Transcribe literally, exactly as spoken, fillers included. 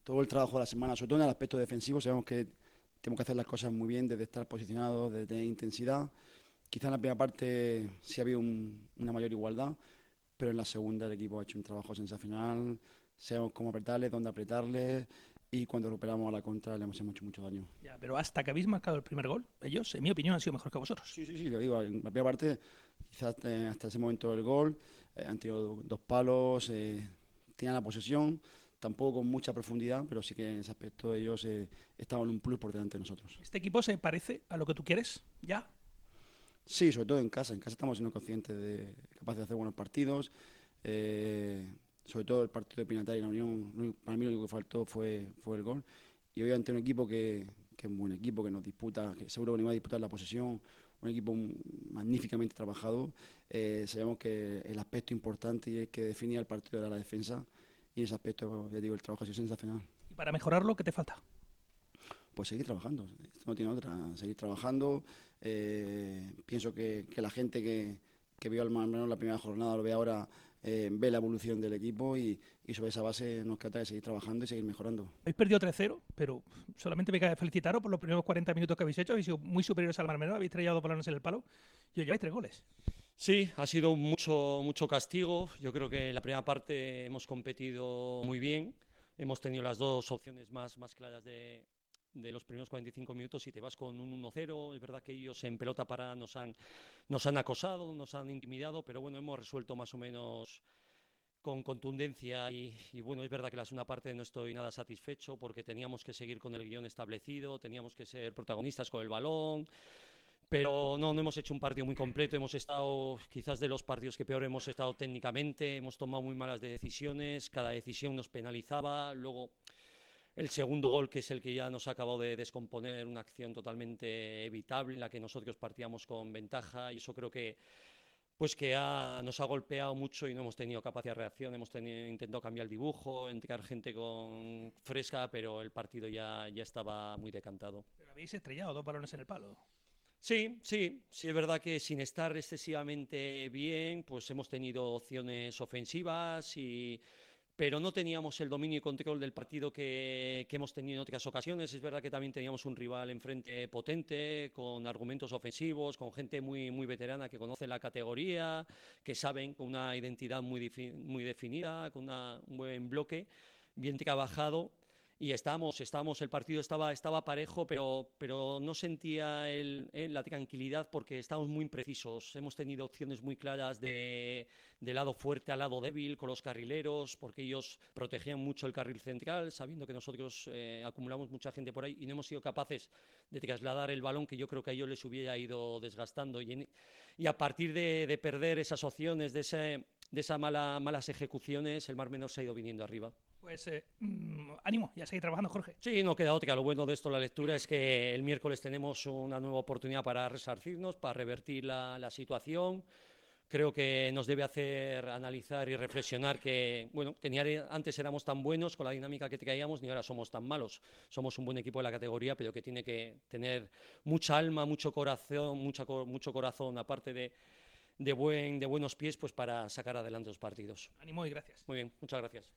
todo el trabajo de la semana, sobre todo en el aspecto defensivo, sabemos que tenemos que hacer las cosas muy bien, desde estar posicionados, desde tener intensidad. Quizá en la primera parte sí había un, una mayor igualdad, pero en la segunda el equipo ha hecho un trabajo sensacional, sabemos cómo apretarle, dónde apretarle, y cuando recuperamos a la contra le hemos hecho mucho, mucho daño. Ya, pero hasta que habéis marcado el primer gol, ellos, en mi opinión, han sido mejores que vosotros. Sí, sí, sí, lo digo, en la primera parte, quizás eh, hasta ese momento del gol, eh, han tenido dos palos, eh, tenían la posesión, tampoco con mucha profundidad, pero sí que en ese aspecto ellos eh, estaban un plus por delante de nosotros. ¿Este equipo se parece a lo que tú quieres? ¿Ya? Sí, sobre todo en casa, en casa estamos siendo conscientes de capaces de hacer buenos partidos, eh, sobre todo el partido de Pinatari y la Unión, lo único- para mí lo único que faltó fue, fue el gol, y hoy ante un equipo que, que es un buen equipo, que nos disputa, que seguro que nos va a disputar la posesión, un equipo magníficamente trabajado. Eh, sabemos que el aspecto importante y el que definía el partido era la defensa, y en ese aspecto, ya digo, el trabajo ha sido sensacional. Y para mejorarlo, ¿qué te falta? Pues seguir trabajando, esto no tiene otra, seguir trabajando. Eh, pienso que, que la gente que, que vio al Marmelo la primera jornada lo ve ahora, eh, ve la evolución del equipo, y, y sobre esa base nos trata de seguir trabajando y seguir mejorando. Habéis perdido tres cero, pero solamente me cabe felicitaros por los primeros cuarenta minutos que habéis hecho. Habéis sido muy superiores al Marmenor, habéis trellado balones en el palo y os lleváis tres goles. Sí, ha sido mucho, mucho castigo. Yo creo que en la primera parte hemos competido muy bien. Hemos tenido las dos opciones más, más claras de, de los primeros cuarenta y cinco minutos y te vas con un uno cero. Es verdad que ellos en pelota para nos han, nos han acosado, nos han intimidado, pero bueno, hemos resuelto más o menos con contundencia y, y bueno, es verdad que la segunda parte no estoy nada satisfecho porque teníamos que seguir con el guión establecido, teníamos que ser protagonistas con el balón. Pero no, no hemos hecho un partido muy completo, hemos estado quizás de los partidos que peor hemos estado técnicamente, hemos tomado muy malas decisiones, cada decisión nos penalizaba, luego el segundo gol que es el que ya nos ha acabado de descomponer, una acción totalmente evitable en la que nosotros partíamos con ventaja y eso creo que pues que ha, nos ha golpeado mucho y no hemos tenido capacidad de reacción, hemos tenido, intentado cambiar el dibujo, entrar gente con fresca, pero el partido ya, ya estaba muy decantado. Pero habéis estrellado dos balones en el palo. Sí, sí, sí es verdad que sin estar excesivamente bien, pues hemos tenido opciones ofensivas, y, pero no teníamos el dominio y control del partido que, que hemos tenido en otras ocasiones. Es verdad que también teníamos un rival enfrente potente, con argumentos ofensivos, con gente muy, muy veterana que conoce la categoría, que saben con una identidad muy, muy definida, con una, un buen bloque, bien trabajado. Y estábamos, estábamos, el partido estaba, estaba parejo, pero, pero no sentía el, el, la tranquilidad porque estábamos muy imprecisos. Hemos tenido opciones muy claras de, de lado fuerte a lado débil con los carrileros, porque ellos protegían mucho el carril central, sabiendo que nosotros eh, acumulamos mucha gente por ahí y no hemos sido capaces de trasladar el balón, que yo creo que a ellos les hubiera ido desgastando. Y, en, y a partir de, de perder esas opciones, de, ese, de esas mala, malas ejecuciones, el Mar Menor se ha ido viniendo arriba. Pues eh, mmm, ánimo, ya seguir trabajando, Jorge. Sí, no queda otra. Lo bueno de esto, la lectura, es que el miércoles tenemos una nueva oportunidad para resarcirnos, para revertir la, la situación. Creo que nos debe hacer analizar y reflexionar que, bueno, que ni antes éramos tan buenos con la dinámica que traíamos, ni ahora somos tan malos. Somos un buen equipo de la categoría, pero que tiene que tener mucha alma, mucho corazón, mucha, mucho corazón, aparte de, de, buen, de buenos pies, pues para sacar adelante los partidos. Ánimo y gracias. Muy bien, muchas gracias.